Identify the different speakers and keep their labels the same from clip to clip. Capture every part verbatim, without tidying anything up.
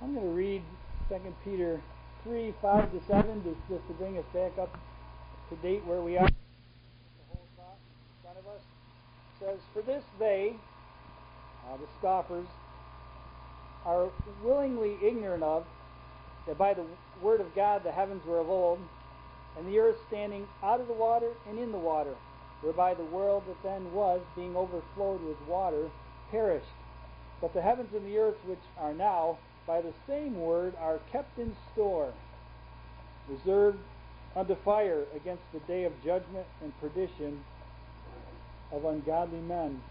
Speaker 1: I'm going to read Second Peter three, five to seven, just, just to bring us back up to date where we are. The whole thought in front of us says, "For this they," uh, the scoffers, "are willingly ignorant of, that by the word of God the heavens were of old, and the earth standing out of the water and in the water, whereby the world that then was, being overflowed with water, perished. But the heavens and the earth which are now, by the same word, are kept in store, reserved unto fire against the day of judgment and perdition of ungodly men."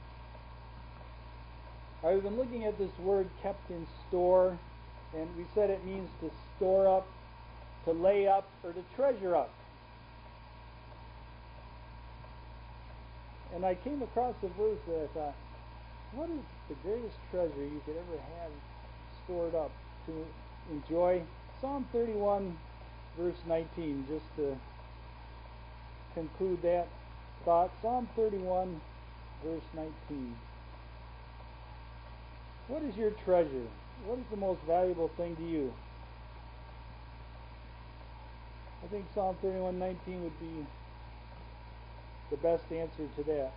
Speaker 1: I've been looking at this word "kept in store," and we said it means to store up, to lay up, or to treasure up. And I came across a verse that I thought, what is the greatest treasure you could ever have stored up to enjoy? Psalm thirty-one, verse nineteen, just to conclude that thought. Psalm thirty-one, verse nineteen. What is your treasure? What is the most valuable thing to you? I think Psalm thirty-one, nineteen would be the best answer to that.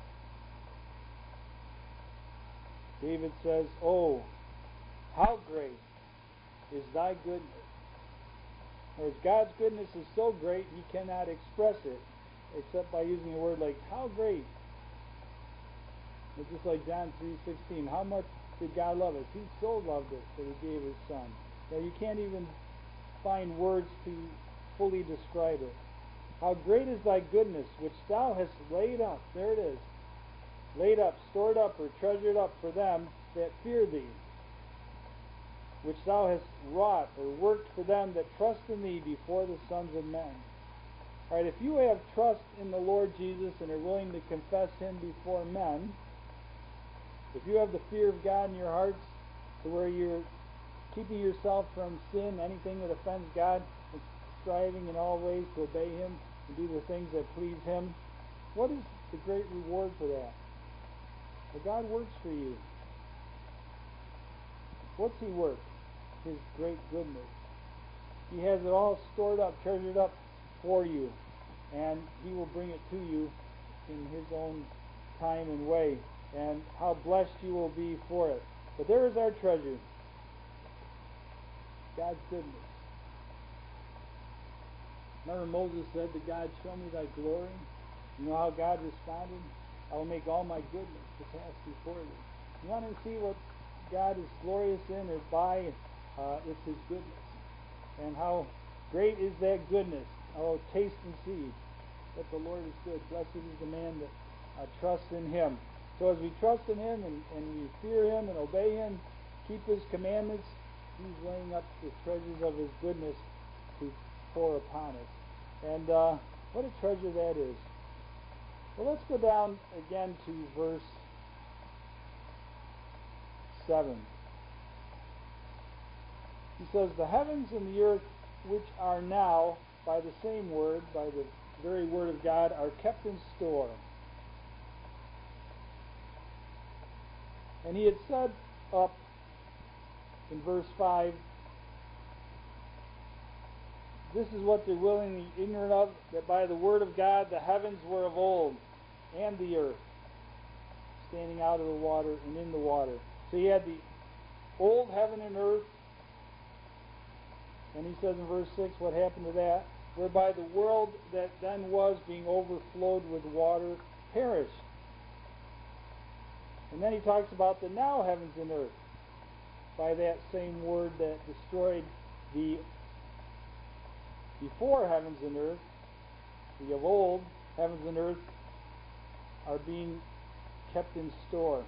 Speaker 1: David says, "Oh, how great is thy goodness." Whereas God's goodness is so great, he cannot express it except by using a word like "how great." It's just like John three sixteen. How much did God love us? He so loved us that he gave his son. Now you can't even find words to fully describe it. How great is thy goodness, which thou hast laid up. There it is. Laid up, stored up, or treasured up for them that fear thee, which thou hast wrought or worked for them that trust in thee before the sons of men. All right, if you have trust in the Lord Jesus and are willing to confess him before men, if you have the fear of God in your hearts to where you're keeping yourself from sin, anything that offends God, and striving in all ways to obey him and do the things that please him, what is the great reward for that? Well, God works for you. What's he work? His great goodness. He has it all stored up, treasured up for you, and he will bring it to you in his own time and way, and how blessed you will be for it. But there is our treasure, God's goodness. Remember Moses said to God, "Show me thy glory." You know how God responded? "I will make all my goodness to pass before thee." You want to see what God is glorious in or by? Uh, it's his goodness. And how great is that goodness? Oh, taste and see that the Lord is good. Blessed is the man that uh, trusts in him. So as we trust in him and, and we fear him and obey him, keep his commandments, he's laying up the treasures of his goodness to pour upon us. And uh, what a treasure that is. Well, let's go down again to verse seven. He says, "The heavens and the earth which are now, by the same word, by the very word of God, are kept in store." And he had said up in verse five, this is what they're willingly ignorant of, that by the word of God the heavens were of old, and the earth, standing out of the water and in the water. So you had the old heaven and earth, and he says in verse six what happened to that, whereby the world that then was, being overflowed with water, perished. And then he talks about the now heavens and earth, by that same word that destroyed the before heavens and earth. The of old heavens and earth are being kept in store.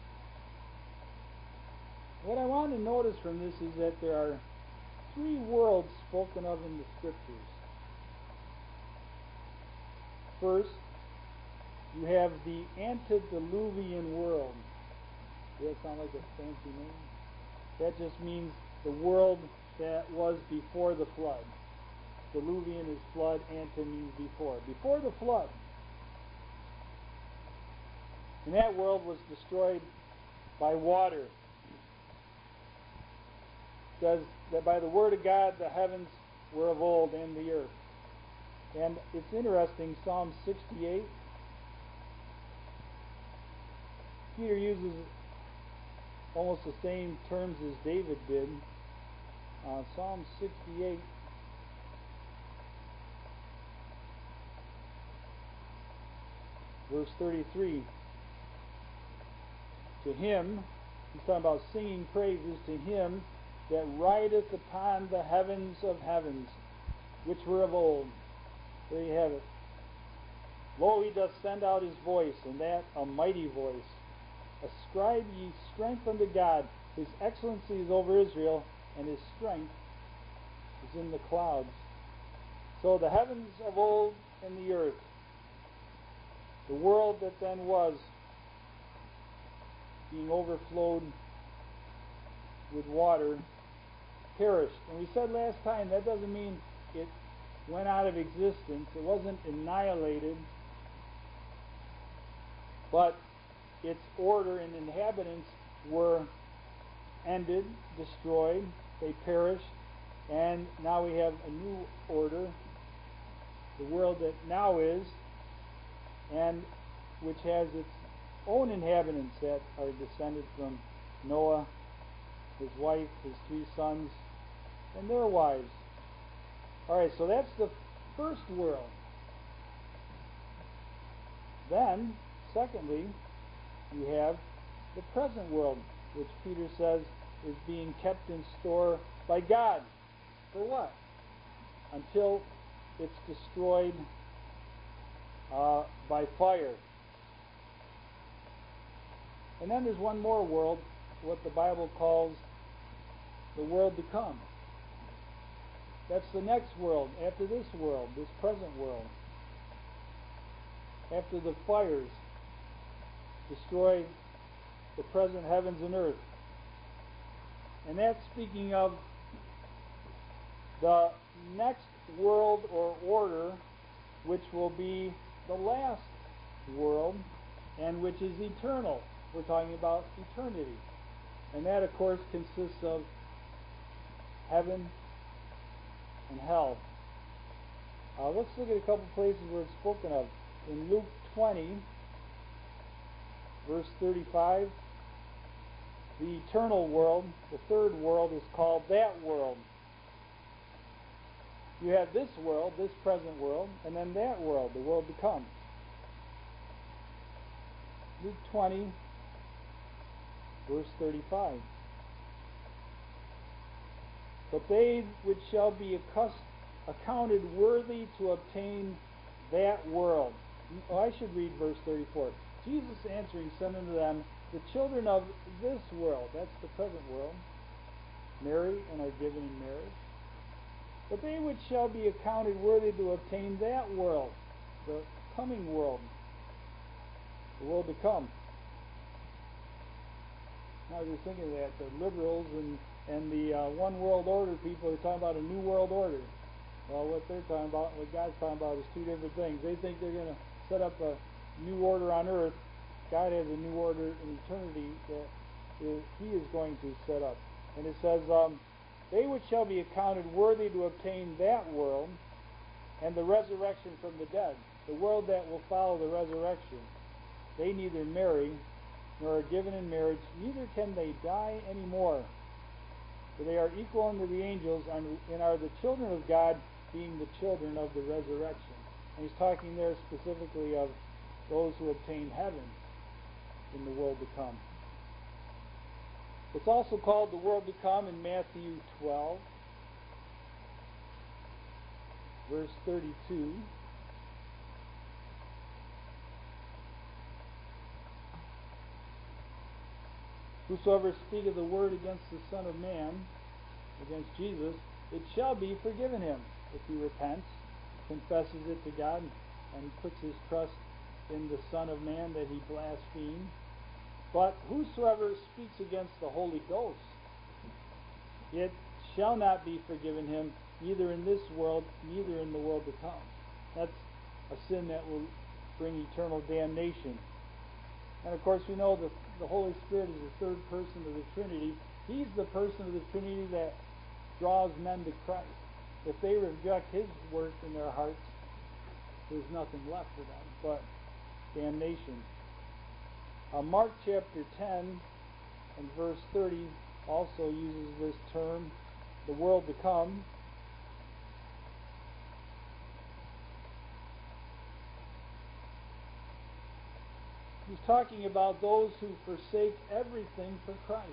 Speaker 1: What I want to notice from this is that there are three worlds spoken of in the scriptures. First, you have the antediluvian world. Does that sound like a fancy name? That just means the world that was before the flood. Diluvian is flood, ante means before. Before the flood. And that world was destroyed by water. says that by the word of God the heavens were of old and the earth. And it's interesting, Psalm sixty-eight, Peter uses almost the same terms as David did. Uh, Psalm sixty-eight, verse thirty-three. To him, he's talking about singing praises to him that rideth upon the heavens of heavens, which were of old. There you have it. Lo, he doth send out his voice, and that a mighty voice. Ascribe ye strength unto God. His excellency is over Israel, and his strength is in the clouds. So the heavens of old and the earth, the world that then was, being overflowed with water, perished. And we said last time that doesn't mean it went out of existence. It wasn't annihilated, but its order and inhabitants were ended, destroyed, they perished, and now we have a new order, the world that now is, and which has its own inhabitants that are descended from Noah, his wife, his three sons, and their wives. Alright, so that's the first world. Then, secondly, you have the present world, which Peter says is being kept in store by God. For what? Until it's destroyed uh, by fire. And then there's one more world, what the Bible calls the world to come. That's the next world, after this world, this present world. After the fires destroy the present heavens and earth. And that's speaking of the next world or order, which will be the last world, and which is eternal. We're talking about eternity. And that, of course, consists of heaven and hell. Uh, let's look at a couple places where it's spoken of. In Luke twenty, verse thirty-five, the eternal world, the third world, is called that world. You have this world, this present world, and then that world, the world to come. Luke twenty, verse thirty-five. But they which shall be accounted worthy to obtain that world. Oh, I should read verse thirty-four. Jesus answering said unto them, the children of this world, that's the present world, marry and are given in marriage. But they which shall be accounted worthy to obtain that world, the coming world, the world to come. I was just thinking that the liberals and, and the uh, one world order people are talking about a new world order. Well, what they're talking about and what God's talking about is two different things. They think they're going to set up a new order on earth. God has a new order in eternity that is, he is going to set up. And it says, um, they which shall be accounted worthy to obtain that world and the resurrection from the dead, the world that will follow the resurrection, they neither marry nor are given in marriage, neither can they die any more. For they are equal unto the angels and are the children of God, being the children of the resurrection. And he's talking there specifically of those who obtain heaven in the world to come. It's also called the world to come in Matthew twelve, verse thirty-two. Whosoever speaketh the word against the Son of Man, against Jesus, it shall be forgiven him, if he repents, confesses it to God, and puts his trust in the Son of Man that he blasphemed. But whosoever speaks against the Holy Ghost, it shall not be forgiven him, neither in this world, neither in the world to come. That's a sin that will bring eternal damnation. And of course we know that the Holy Spirit is the third person of the Trinity. He's the person of the Trinity that draws men to Christ. If they reject His work in their hearts, there's nothing left for them but damnation. Uh, Mark chapter ten and verse thirty also uses this term, the world to come. He's talking about those who forsake everything for Christ.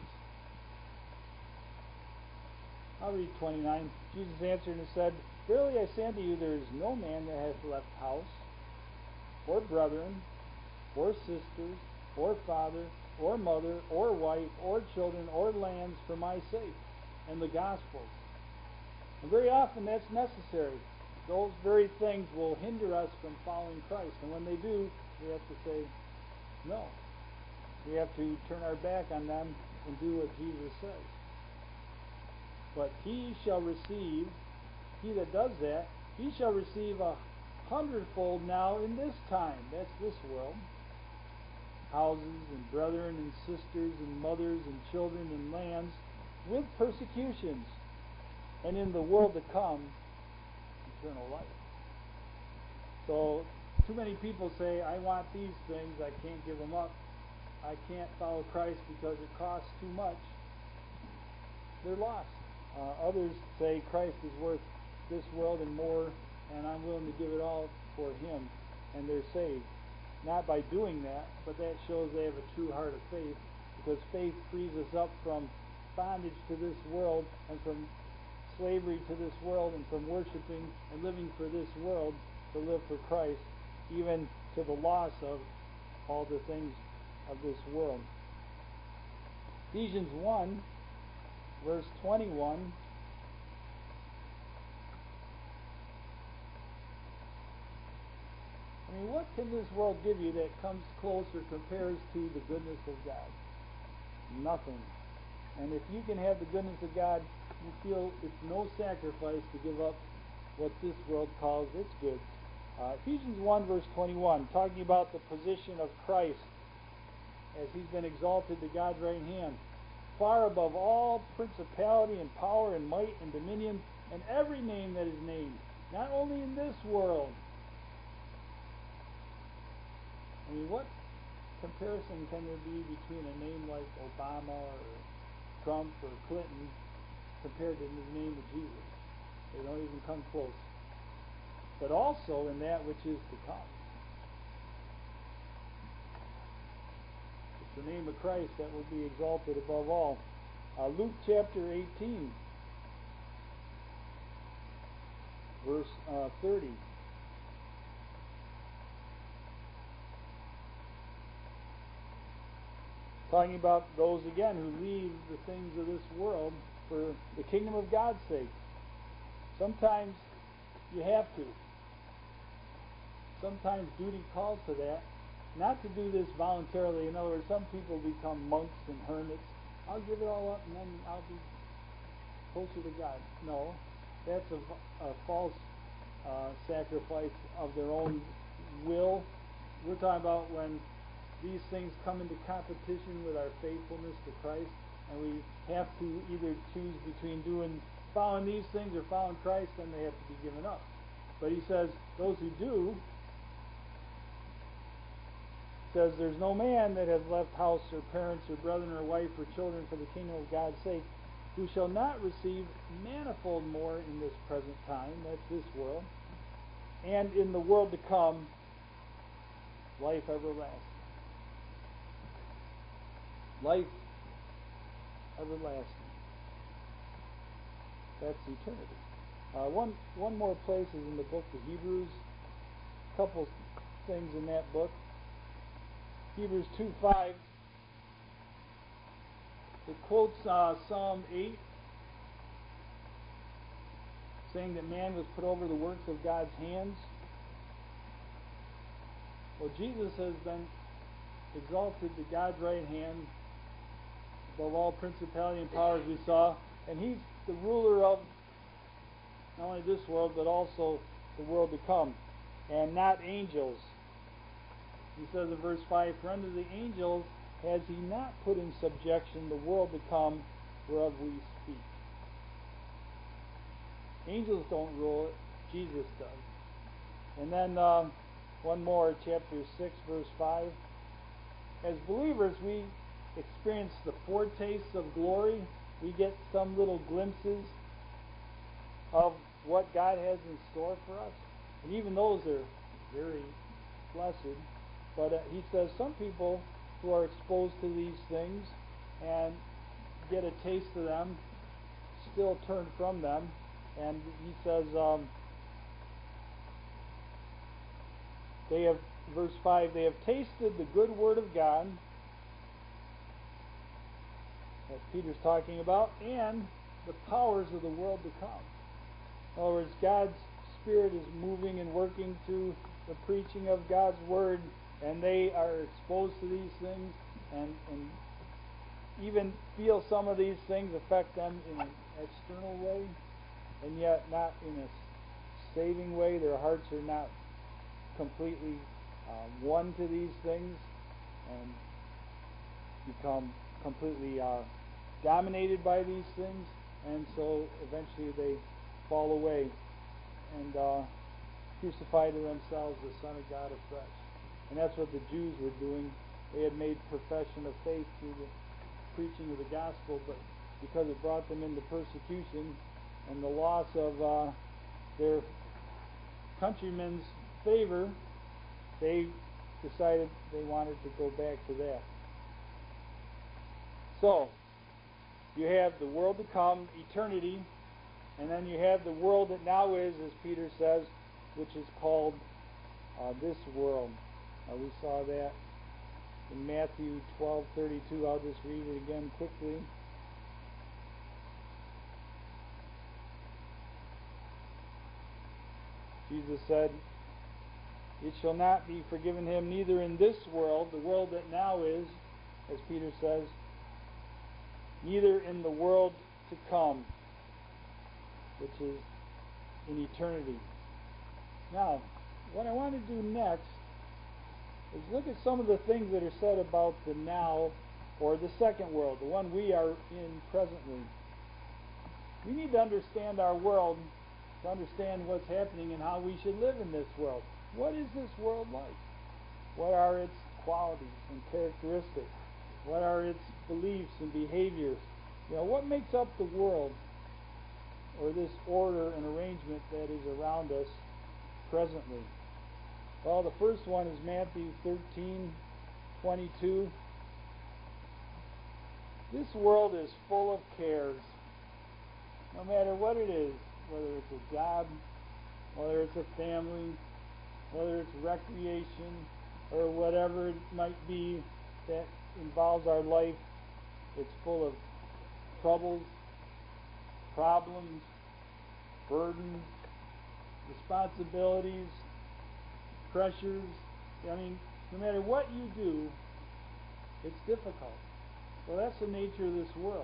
Speaker 1: I'll read twenty-nine. Jesus answered and said, Verily I say unto you, there is no man that hath left house, or brethren, or sisters, or father, or mother, or wife, or children, or lands for my sake, and the gospel. And very often that's necessary. Those very things will hinder us from following Christ. And when they do, we have to say, no. We have to turn our back on them and do what Jesus says. But he shall receive, he that does that, he shall receive a hundredfold now in this time. That's this world. Houses and brethren and sisters and mothers and children and lands with persecutions. And in the world to come, eternal life. So, too many people say, I want these things, I can't give them up. I can't follow Christ because it costs too much. They're lost. Uh, others say Christ is worth this world and more, and I'm willing to give it all for Him, and they're saved. Not by doing that, but that shows they have a true heart of faith, because faith frees us up from bondage to this world and from slavery to this world and from worshiping and living for this world to live for Christ, even to the loss of all the things of this world. Ephesians one, verse twenty-one. I mean, what can this world give you that comes close or compares to the goodness of God? Nothing. And if you can have the goodness of God, you feel it's no sacrifice to give up what this world calls its goods. Uh, Ephesians one, verse twenty-one, talking about the position of Christ as He's been exalted to God's right hand, far above all principality and power and might and dominion and every name that is named, not only in this world. I mean, what comparison can there be between a name like Obama or Trump or Clinton compared to the name of Jesus? They don't even come close. But also in that which is to come. It's the name of Christ that will be exalted above all. Uh, Luke chapter eighteen, verse uh, thirty. Talking about those again who leave the things of this world for the kingdom of God's sake. Sometimes you have to. Sometimes duty calls to that. Not to do this voluntarily. In other words, some people become monks and hermits. I'll give it all up and then I'll be closer to God. No, that's a, a false uh, sacrifice of their own will. We're talking about when these things come into competition with our faithfulness to Christ, and we have to either choose between doing following these things or following Christ, then they have to be given up. But he says, those who do, says, there's no man that has left house or parents or brethren or wife or children for the kingdom of God's sake, who shall not receive manifold more in this present time, that's this world, and in the world to come, life everlasting. Life everlasting. That's eternity. Uh, one one more place is in the book of Hebrews. A couple things in that book. Hebrews two five. It quotes uh, Psalm eight, saying that man was put over the works of God's hands. Well, Jesus has been exalted to God's right hand above all principality and power, as we saw, and He's the ruler of not only this world but also the world to come, and not angels. He says in verse five, for unto the angels has He not put in subjection the world to come, whereof we speak. Angels don't rule it. Jesus does. And then um, one more, chapter six, verse five. As believers, we experience the foretastes of glory. We get some little glimpses of what God has in store for us. And even those are very blessed. But uh, he says some people who are exposed to these things and get a taste of them still turn from them. And he says um, they have, verse five, they have tasted the good word of God, that Peter's talking about, and the powers of the world to come. In other words, God's Spirit is moving and working through the preaching of God's Word, and they are exposed to these things and, and even feel some of these things affect them in an external way, and yet not in a saving way. Their hearts are not completely uh, one to these things and become completely uh, dominated by these things, and so eventually they fall away and uh, crucify to themselves the Son of God afresh. And that's what the Jews were doing. They had made profession of faith through the preaching of the gospel, but because it brought them into persecution and the loss of uh, their countrymen's favor, they decided they wanted to go back to that. So, you have the world to come, eternity, and then you have the world that now is, as Peter says, which is called uh, this world. Uh, we saw that in Matthew twelve thirty-two. I'll just read it again quickly. Jesus said, "It shall not be forgiven him neither in this world," the world that now is, as Peter says, "neither in the world to come," which is in eternity. Now, what I want to do next is look at some of the things that are said about the now, or the second world, the one we are in presently. We need to understand our world to understand what's happening and how we should live in this world. What is this world like? What are its qualities and characteristics? What are its beliefs and behaviors? You know, what makes up the world, or this order and arrangement that is around us presently? Well, the first one is Matthew thirteen twenty-two. This world is full of cares. No matter what it is, whether it's a job, whether it's a family, whether it's recreation, or whatever it might be that involves our life, it's full of troubles, problems, burdens, responsibilities, pressures. I mean, no matter what you do, it's difficult. Well, that's the nature of this world.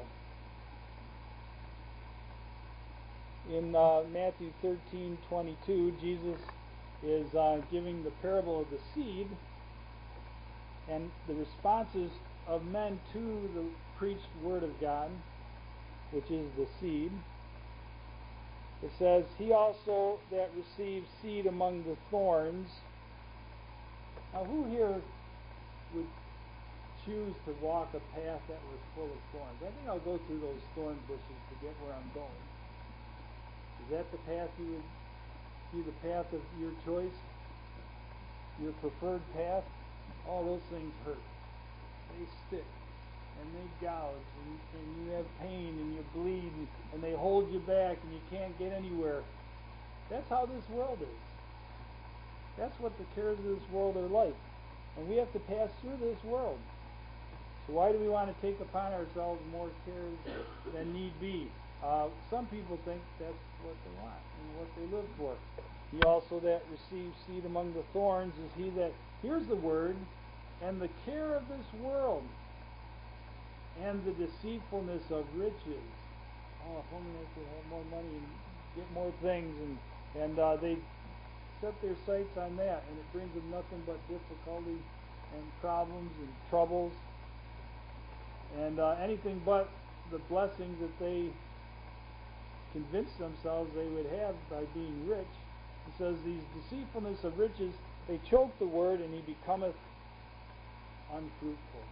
Speaker 1: In uh, Matthew thirteen twenty-two, Jesus is uh, giving the parable of the seed and the responses of men to the preached word of God, which is the seed. It says, "He also that receives seed among the thorns." Now, who here would choose to walk a path that was full of thorns? I think I'll go through those thorn bushes to get where I'm going. Is that the path you would be the path of your choice? Your preferred path? All those things hurt. They stick. And they gouge. And, and you have pain and you bleed. And, and they hold you back and you can't get anywhere. That's how this world is. That's what the cares of this world are like. And we have to pass through this world. So why do we want to take upon ourselves more cares than need be? Uh, some people think that's what they want and what they live for. He also that receives seed among the thorns is he that hears the word, and the care of this world, and the deceitfulness of riches. Oh, if only I could have more money and get more things, and and uh, they set their sights on that, and it brings them nothing but difficulty and problems and troubles, and uh, anything but the blessings that they convince themselves they would have by being rich. It says, these deceitfulness of riches, they choke the word, and he becometh unfruitful.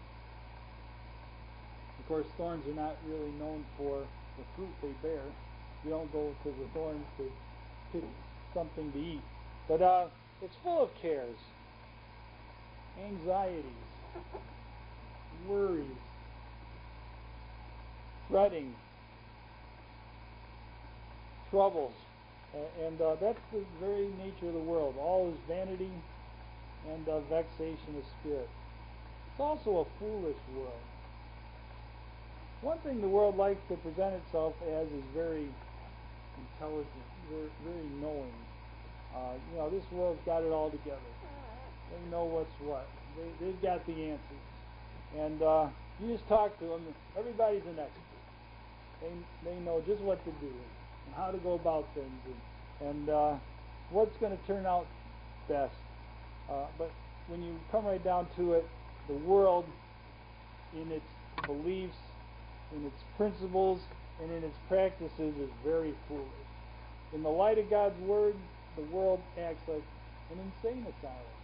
Speaker 1: Of course, thorns are not really known for the fruit they bear. You don't go to the thorns to pick something to eat. But uh, it's full of cares, anxieties, worries, fretting, troubles. And uh, that's the very nature of the world. All is vanity and uh, vexation of spirit. It's also a foolish world. One thing the world likes to present itself as is very intelligent, very, very knowing. Uh, you know, this world's got it all together. They know what's what. They, they've got the answers. And uh, you just talk to them. Everybody's an expert. They, they know just what to do and how to go about things and, and uh, what's going to turn out best. Uh, but when you come right down to it, the world in its beliefs, in its principles, and in its practices is very foolish. In the light of God's Word, the world acts like an insane asylum.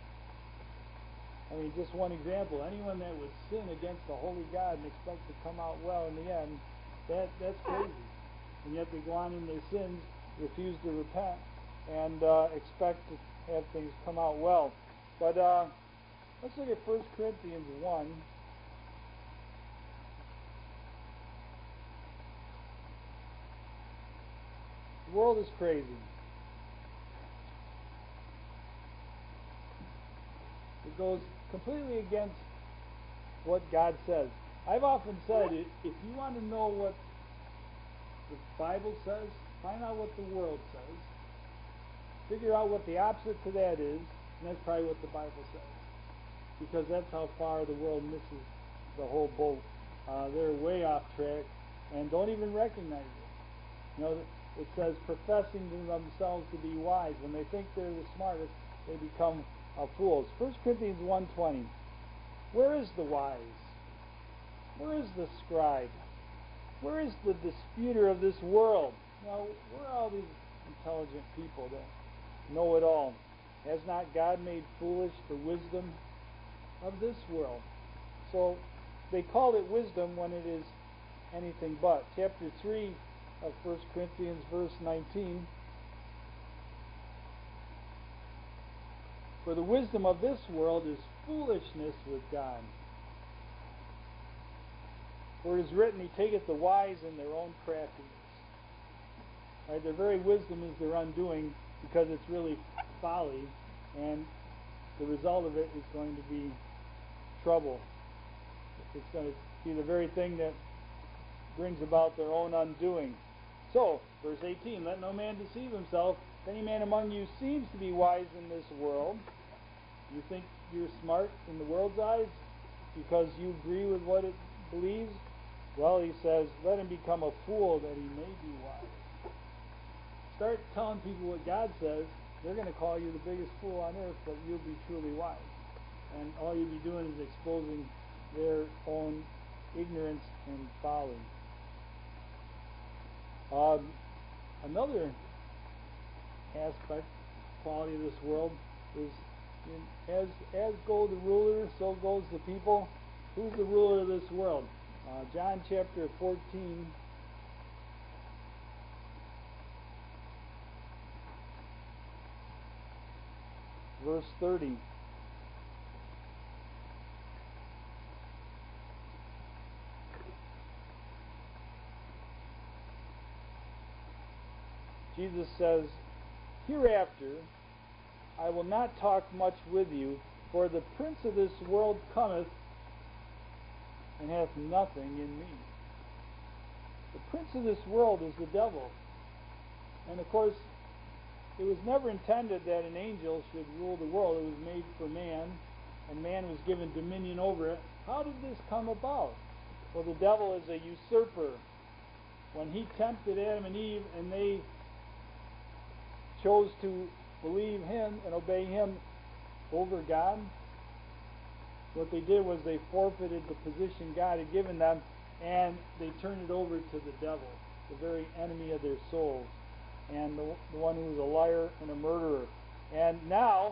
Speaker 1: I mean, just one example, anyone that would sin against the holy God and expect to come out well in the end, that that's crazy. And yet they go on in their sins, refuse to repent, and uh, expect to have things come out well. But uh, let's look at First Corinthians one. The world is crazy. It goes completely against what God says. I've often said, if you want to know what the Bible says, find out what the world says. Figure out what the opposite to that is, and that's probably what the Bible says. Because that's how far the world misses the whole boat. Uh, they're way off track and don't even recognize it. You know, it says, professing to themselves to be wise. When they think they're the smartest, they become uh, fools. First Corinthians one twenty. Where is the wise? Where is the scribe? Where is the disputer of this world? Now, where are all these intelligent people that know it all? Has not God made foolish the wisdom of this world? So they call it wisdom when it is anything but. Chapter three of First Corinthians, verse nineteen. For the wisdom of this world is foolishness with God. For it is written, He taketh the wise in their own craftiness. Right, their very wisdom is their undoing, because it's really folly, and the result of it is going to be trouble. It's going to be the very thing that brings about their own undoing. So, verse eighteen, let no man deceive himself. If any man among you seems to be wise in this world, you think you're smart in the world's eyes because you agree with what it believes? Well, he says, let him become a fool that he may be wise. Start telling people what God says, they're going to call you the biggest fool on earth, but you'll be truly wise. And all you'll be doing is exposing their own ignorance and folly. Um, another aspect, quality of this world is, in, as as go the ruler, so goes the people. Who's the ruler of this world? Uh, John chapter fourteen. Verse thirty. Jesus says, hereafter I will not talk much with you, for the prince of this world cometh and hath nothing in me. The prince of this world is the devil. And of course, it was never intended that an angel should rule the world. It was made for man, and man was given dominion over it. How did this come about? Well, the devil is a usurper. When he tempted Adam and Eve, and they chose to believe him and obey him over God, what they did was they forfeited the position God had given them, and they turned it over to the devil. the very enemy of their souls, and the, the one who is a liar and a murderer. And now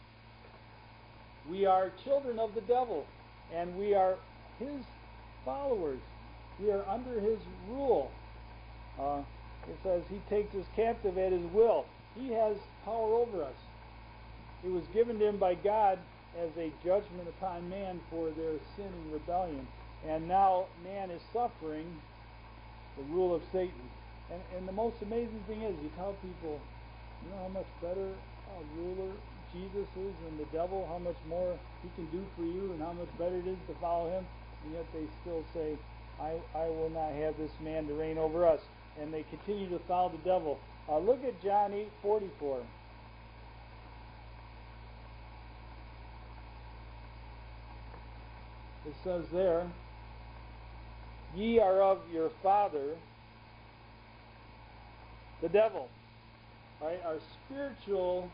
Speaker 1: we are children of the devil, and we are his followers. We are under his rule. Uh, it says he takes us captive at his will. He has power over us. It was given to him by God as a judgment upon man for their sin and rebellion. And now man is suffering the rule of Satan. And, and the most amazing thing is, you tell people, you know how much better a ruler Jesus is than the devil, how much more he can do for you, and how much better it is to follow him, and yet they still say, I, I will not have this man to reign over us. And they continue to follow the devil. Uh, look at John eight forty-four. It says there, ye are of your father, the devil. Right? Our spiritual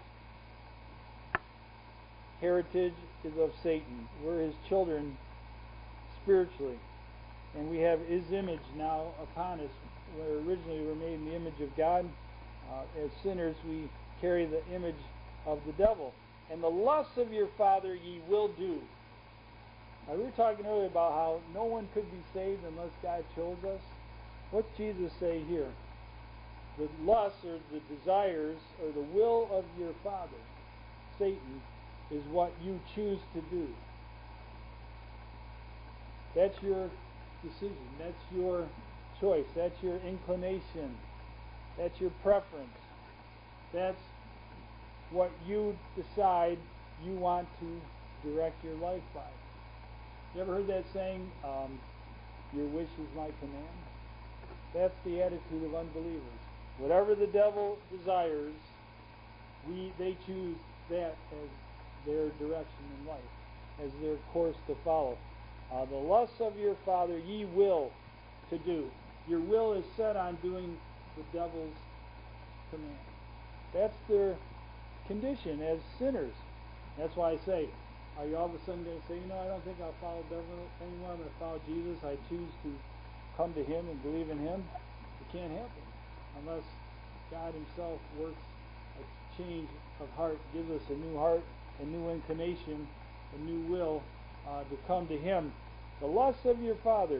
Speaker 1: heritage is of Satan. We're his children spiritually. And we have his image now upon us, where originally we were made in the image of God. Uh, as sinners, we carry the image of the devil. And the lusts of your father ye will do. Now, we were talking earlier about how no one could be saved unless God chose us. What's Jesus say here? The lusts, or the desires, or the will of your father, Satan, is what you choose to do. That's your decision. That's your choice. That's your inclination. That's your preference. That's what you decide you want to direct your life by. You ever heard that saying, um, your wish is my command? That's the attitude of unbelievers. Whatever the devil desires, we they choose that as their direction in life, as their course to follow. Uh, the lusts of your father ye will to do. Your will is set on doing the devil's command. That's their condition as sinners. That's why I say, are you all of a sudden going to say, you know, I don't think I'll follow the devil anymore, I'm going to follow Jesus, I choose to come to him and believe in him? It can't happen unless God himself works a change of heart, gives us a new heart, a new inclination, a new will uh, to come to him. The lusts of your father.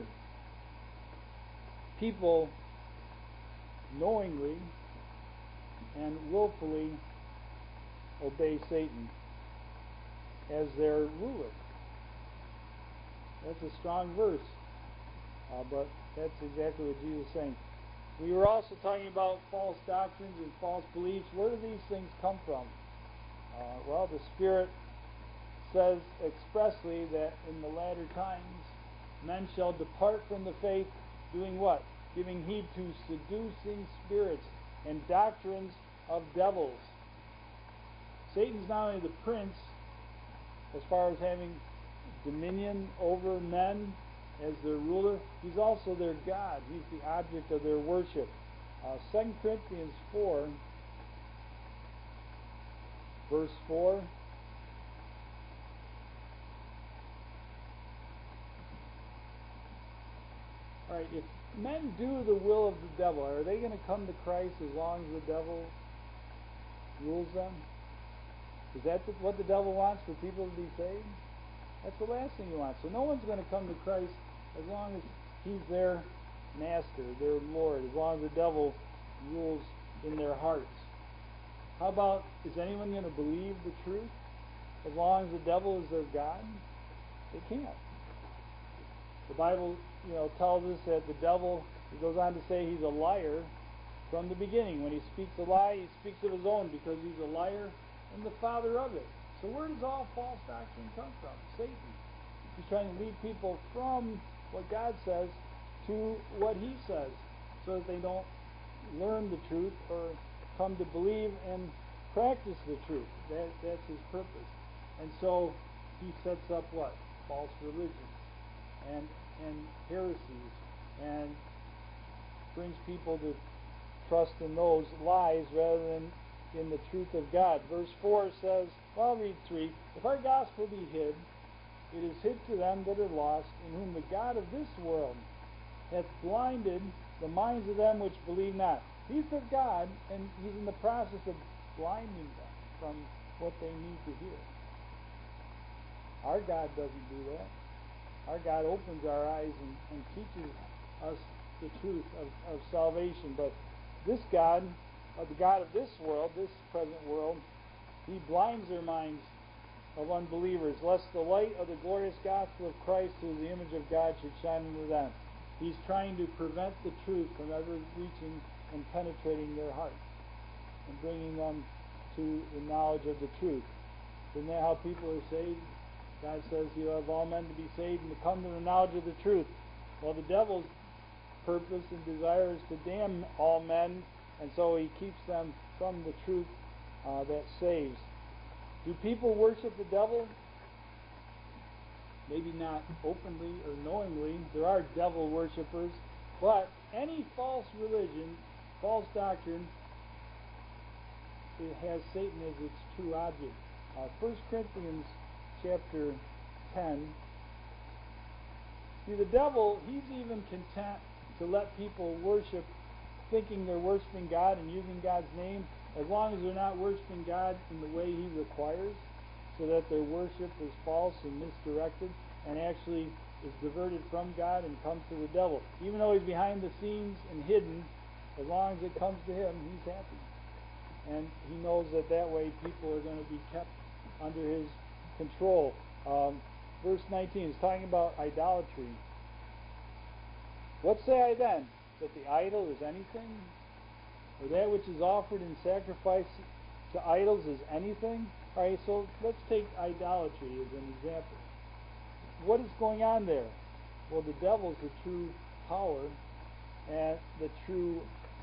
Speaker 1: People knowingly and willfully obey Satan as their ruler. That's a strong verse, uh, but that's exactly what Jesus is saying. We were also talking about false doctrines and false beliefs. Where do these things come from? Uh, well, the Spirit says expressly that in the latter times men shall depart from the faith, doing what? Giving heed to seducing spirits and doctrines of devils. Satan's not only the prince, as far as having dominion over men as their ruler, he's also their God. He's the object of their worship. Uh, Second Corinthians four, verse four. All right, if men do the will of the devil, are they going to come to Christ as long as the devil rules them? Is that what the devil wants, for people to be saved? That's the last thing he wants. So no one's going to come to Christ as long as he's their master, their Lord, as long as the devil rules in their hearts. How about, is anyone going to believe the truth as long as the devil is their God? They can't. The Bible, you know, tells us that the devil, it goes on to say he's a liar from the beginning. When he speaks a lie, he speaks of his own, because he's a liar and the father of it. So where does all false doctrine come from? Satan. He's trying to lead people from what God says to what he says, so that they don't learn the truth or come to believe and practice the truth. That, that's his purpose. And so he sets up what? False religions and, and heresies, and brings people to trust in those lies rather than in the truth of God. Verse four says, well, I'll read three. If our gospel be hid, it is hid to them that are lost, in whom the God of this world hath blinded the minds of them which believe not. He's their God, and he's in the process of blinding them from what they need to hear. Our God doesn't do that. Our God opens our eyes and, and teaches us the truth of, of salvation. But this God, uh, the God of this world, this present world, he blinds their minds of unbelievers, lest the light of the glorious gospel of Christ, who is the image of God, should shine into them. He's trying to prevent the truth from ever reaching and penetrating their hearts and bringing them to the knowledge of the truth. Isn't that how people are saved? God says you have all men to be saved and to come to the knowledge of the truth. Well, the devil's purpose and desire is to damn all men, and so he keeps them from the truth uh, that saves. Do people worship the devil? Maybe not openly or knowingly. There are devil worshippers, but any false religion, false doctrine, it has Satan as its true object. Uh, First Corinthians chapter ten. See, the devil, he's even content to let people worship, thinking they're worshiping God and using God's name, as long as they're not worshiping God in the way he requires, so that their worship is false and misdirected and actually is diverted from God and comes to the devil. Even though he's behind the scenes and hidden, as long as it comes to him, he's happy. And he knows that that way people are going to be kept under his control. Um, verse nineteen is talking about idolatry. What say I then? That the idol is anything? Or that which is offered in sacrifice to idols is anything? Alright, so let's take idolatry as an example. What is going on there? Well, the devil's the true power and the true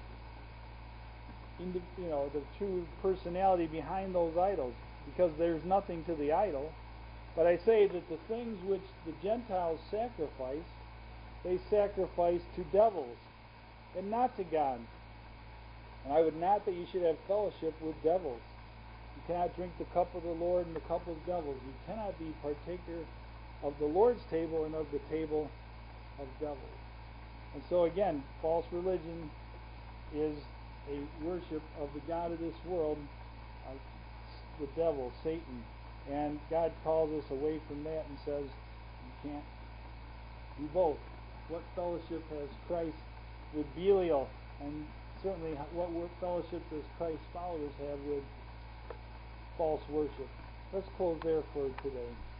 Speaker 1: you know, the true personality behind those idols, because there's nothing to the idol. But I say that the things which the Gentiles sacrifice, they sacrifice to devils and not to God. And I would not that you should have fellowship with devils. You cannot drink the cup of the Lord and the cup of devils. You cannot be partaker of the Lord's table and of the table of devils. And so again, false religion is a worship of the god of this world, uh, the devil, Satan. And God calls us away from that and says you can't do both. What fellowship has Christ with Belial? And certainly what fellowship does Christ's followers have with false worship? Let's close there for today.